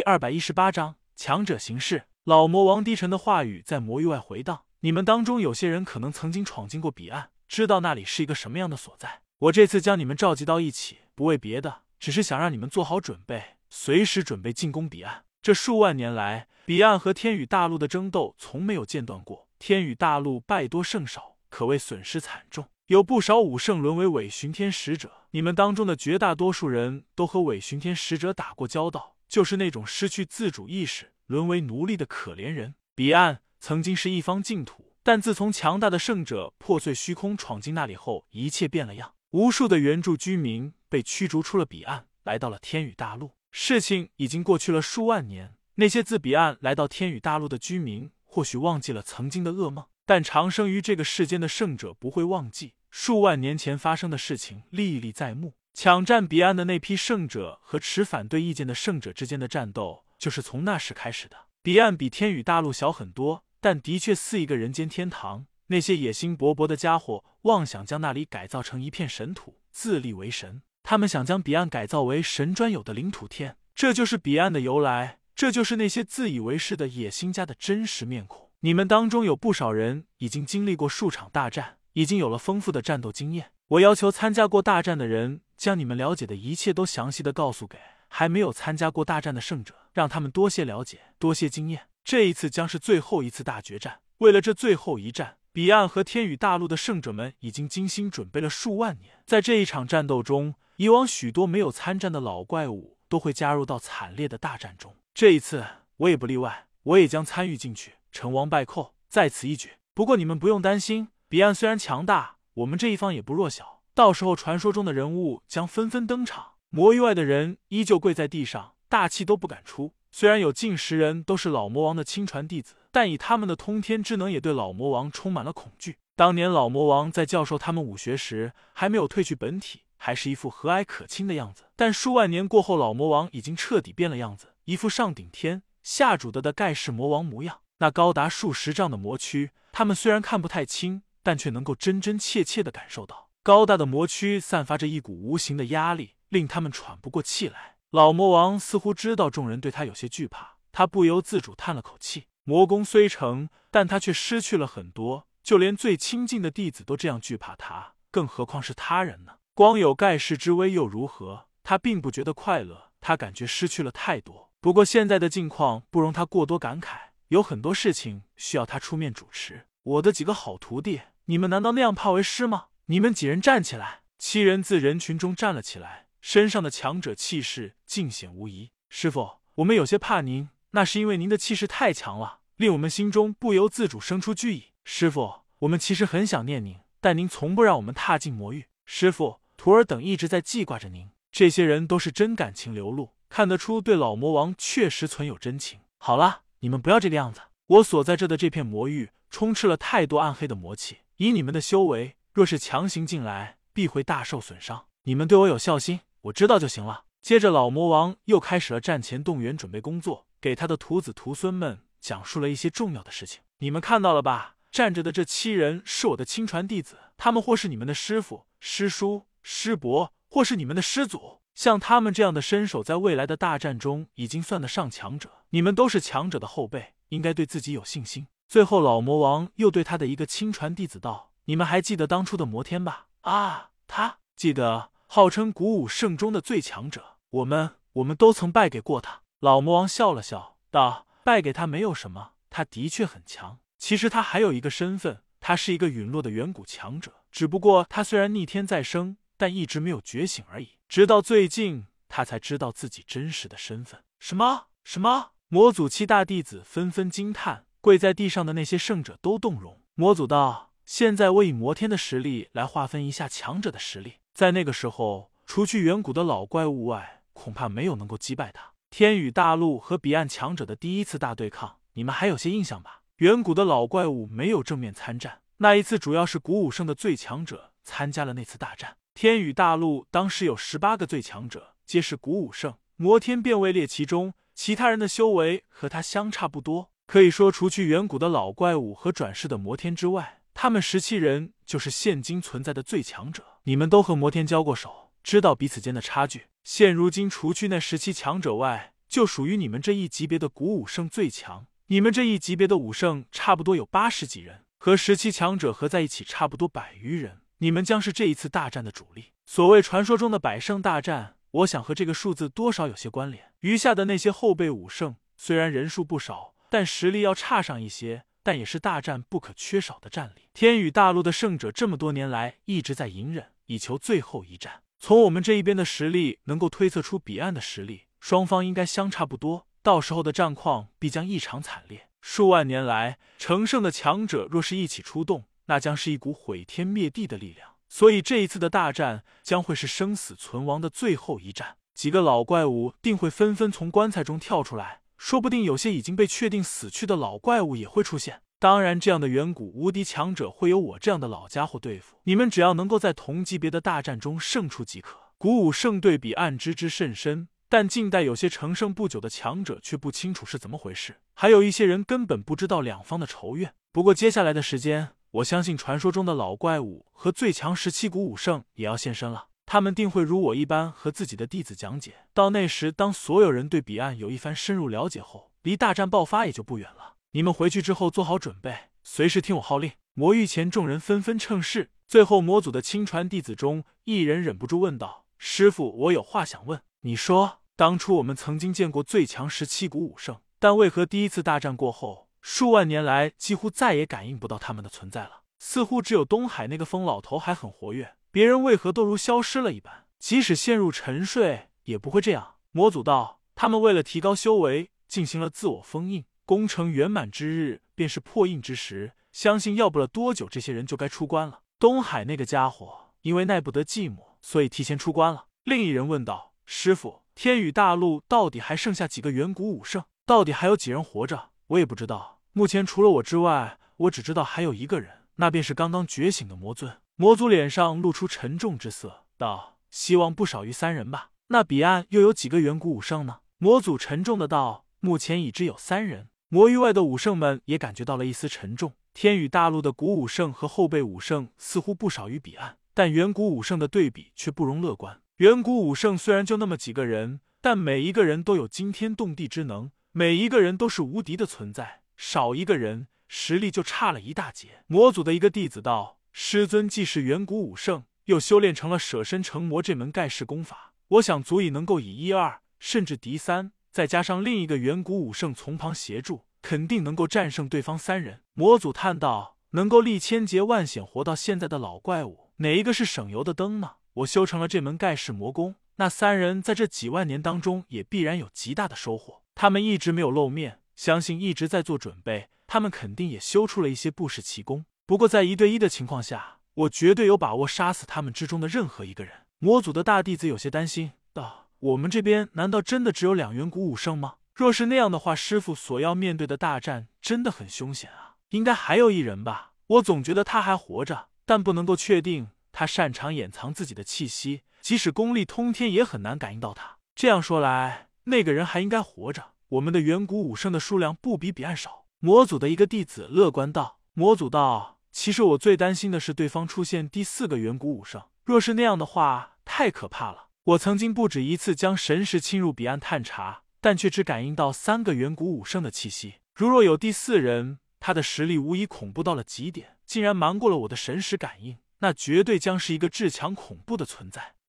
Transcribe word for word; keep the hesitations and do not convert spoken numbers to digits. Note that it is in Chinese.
二百一十八章强者行事。老魔王低沉的话语在魔域外回荡，你们当中有些人可能曾经闯进过彼岸，知道那里是一个什么样的所在。我这次将你们召集到一起，不为别的，只是想让你们做好准备，随时准备进攻彼岸。这数万年来，彼岸和天宇大陆的争斗从没有间断过，天宇大陆败多胜少，可谓损失惨重。有不少武圣沦为伪巡天使者，你们当中的绝大多数人都和伪巡天使者打过交道，就是那种失去自主意识、沦为奴隶的可怜人。彼岸曾经是一方净土，但自从强大的圣者破碎虚空闯进那里后，一切变了样。无数的原住居民被驱逐出了彼岸，来到了天宇大陆。事情已经过去了数万年，那些自彼岸来到天宇大陆的居民，或许忘记了曾经的噩梦，但长生于这个世间的圣者不会忘记。数万年前发生的事情历历在目，抢占彼岸的那批圣者和持反对意见的圣者之间的战斗，就是从那时开始的。彼岸比天宇大陆小很多，但的确似一个人间天堂。那些野心勃勃的家伙妄想将那里改造成一片神土，自立为神。他们想将彼岸改造为神专有的领土天，这就是彼岸的由来，这就是那些自以为是的野心家的真实面孔。你们当中有不少人已经经历过数场大战，已经有了丰富的战斗经验。我要求参加过大战的人将你们了解的一切都详细的告诉给还没有参加过大战的圣者，让他们多些了解，多些经验。这一次将是最后一次大决战，为了这最后一战，彼岸和天宇大陆的圣者们已经精心准备了数万年。在这一场战斗中，以往许多没有参战的老怪物都会加入到惨烈的大战中，这一次我也不例外，我也将参与进去，成王败寇，在此一举。不过你们不用担心，彼岸虽然强大，我们这一方也不弱小，到时候传说中的人物将纷纷登场。魔域外的人依旧跪在地上，大气都不敢出。虽然有近十人都是老魔王的亲传弟子，但以他们的通天之能，也对老魔王充满了恐惧。当年老魔王在教授他们武学时，还没有褪去本体，还是一副和蔼可亲的样子。但数万年过后，老魔王已经彻底变了样子，一副上顶天下主的的盖世魔王模样。那高达数十丈的魔躯，他们虽然看不太清，但却能够真真切切地感受到。高大的魔躯散发着一股无形的压力，令他们喘不过气来。老魔王似乎知道众人对他有些惧怕，他不由自主叹了口气。魔功虽成，但他却失去了很多，就连最亲近的弟子都这样惧怕他，更何况是他人呢？光有盖世之威又如何？他并不觉得快乐，他感觉失去了太多。不过现在的境况不容他过多感慨，有很多事情需要他出面主持。我的几个好徒弟，你们难道那样怕为师吗？你们几人站起来。七人自人群中站了起来，身上的强者气势尽显无疑。师父，我们有些怕您，那是因为您的气势太强了，令我们心中不由自主生出惧意。师父，我们其实很想念您，但您从不让我们踏进魔域。师父，徒儿等一直在记挂着您。这些人都是真感情流露，看得出对老魔王确实存有真情。好了，你们不要这个样子。我所在这的这片魔域充斥了太多暗黑的魔气，以你们的修为，若是强行进来，必会大受损伤。你们对我有孝心，我知道就行了。接着老魔王又开始了战前动员准备工作，给他的徒子徒孙们讲述了一些重要的事情。你们看到了吧，站着的这七人是我的亲传弟子，他们或是你们的师父、师叔、师伯，或是你们的师祖。像他们这样的身手，在未来的大战中已经算得上强者。你们都是强者的后辈，应该对自己有信心。最后老魔王又对他的一个亲传弟子道，你们还记得当初的魔天吧？啊，他记得，号称古武圣中的最强者，我们我们都曾败给过他。老魔王笑了笑道，败给他没有什么，他的确很强。其实他还有一个身份，他是一个陨落的远古强者，只不过他虽然逆天再生，但一直没有觉醒而已。直到最近，他才知道自己真实的身份。什么？什么？魔祖七大弟子纷纷惊叹，跪在地上的那些圣者都动容。魔祖道，现在我以魔天的实力来划分一下强者的实力。在那个时候，除去远古的老怪物外，恐怕没有能够击败他。天宇大陆和彼岸强者的第一次大对抗，你们还有些印象吧？远古的老怪物没有正面参战，那一次主要是古武圣的最强者参加了那次大战。天宇大陆当时有十八个最强者，皆是古武圣，魔天便位列其中，其他人的修为和他相差不多。可以说，除去远古的老怪物和转世的魔天之外，他们十七人就是现今存在的最强者。你们都和魔天交过手，知道彼此间的差距。现如今，除去那十七强者外， 就属于你们这一级别的古武圣最强。你们这一级别的武圣差不多有八十几人，和十七强者合在一起差不多百余人，你们将是这一次大战的主力。所谓传说中的百圣大战，我想和这个数字多少有些关联。余下的那些后备武圣虽然人数不少，但实力要差上一些，但也是大战不可缺少的战力。天宇大陆的圣者这么多年来一直在隐忍，以求最后一战。从我们这一边的实力能够推测出彼岸的实力，双方应该相差不多，到时候的战况必将异常惨烈。数万年来，成圣的强者若是一起出动，那将是一股毁天灭地的力量。所以这一次的大战将会是生死存亡的最后一战。几个老怪物定会纷纷从棺材中跳出来，说不定有些已经被确定死去的老怪物也会出现。当然，这样的远古无敌强者会有我这样的老家伙对付，你们只要能够在同级别的大战中胜出即可。古武圣对彼岸知之甚深，但近代有些成圣不久的强者却不清楚是怎么回事，还有一些人根本不知道两方的仇怨。不过接下来的时间，我相信传说中的老怪物和最强十七古武圣也要现身了，他们定会如我一般和自己的弟子讲解。到那时，当所有人对彼岸有一番深入了解后，离大战爆发也就不远了。你们回去之后做好准备，随时听我号令。魔域前众人纷纷称是。最后魔祖的亲传弟子中，一人忍不住问道：师父，我有话想问。你说。当初我们曾经见过最强十七古武圣，但为何第一次大战过后，数万年来几乎再也感应不到他们的存在了？似乎只有东海那个疯老头还很活跃，别人为何都如消失了一般？即使陷入沉睡，也不会这样。魔祖道：他们为了提高修为，进行了自我封印，功成圆满之日便是破印之时，相信要不了多久，这些人就该出关了。东海那个家伙因为耐不得寂寞，所以提前出关了。另一人问道：师父，天宇大陆到底还剩下几个远古武圣？到底还有几人活着？我也不知道。目前除了我之外，我只知道还有一个人，那便是刚刚觉醒的魔尊。魔族脸上露出沉重之色，道：希望不少于三人吧。那彼岸又有几个远古武圣呢？魔祖沉重的道：目前已知有三人。魔域外的武圣们也感觉到了一丝沉重。天宇大陆的古武圣和后备武圣似乎不少于彼岸，但远古武圣的对比却不容乐观。远古武圣虽然就那么几个人，但每一个人都有惊天动地之能，每一个人都是无敌的存在，少一个人实力就差了一大截。魔祖的一个弟子道：师尊既是远古武圣，又修炼成了舍身成魔这门盖世功法，我想足以能够以一二甚至敌三，再加上另一个远古武圣从旁协助，肯定能够战胜对方三人。魔祖叹道：能够历千劫万险活到现在的老怪物，哪一个是省油的灯呢？我修成了这门盖世魔功，那三人在这几万年当中也必然有极大的收获。他们一直没有露面，相信一直在做准备，他们肯定也修出了一些不世奇功。不过在一对一的情况下，我绝对有把握杀死他们之中的任何一个人。魔祖的大弟子有些担心道：我们这边难道真的只有两远古武圣吗？若是那样的话，师父所要面对的大战真的很凶险啊。应该还有一人吧，我总觉得他还活着，但不能够确定。他擅长掩藏自己的气息，即使功力通天也很难感应到他。这样说来，那个人还应该活着。我们的远古武圣的数量不比彼岸少。魔祖的一个弟子乐观道。魔祖道：其实我最担心的是对方出现第四个远古武圣，若是那样的话，太可怕了。我曾经不止一次将神识侵入彼岸探查，但却只感应到三个远古武圣的气息。如若有第四人，他的实力无疑恐怖到了极点，竟然瞒过了我的神识感应，那绝对将是一个至强恐怖的存在。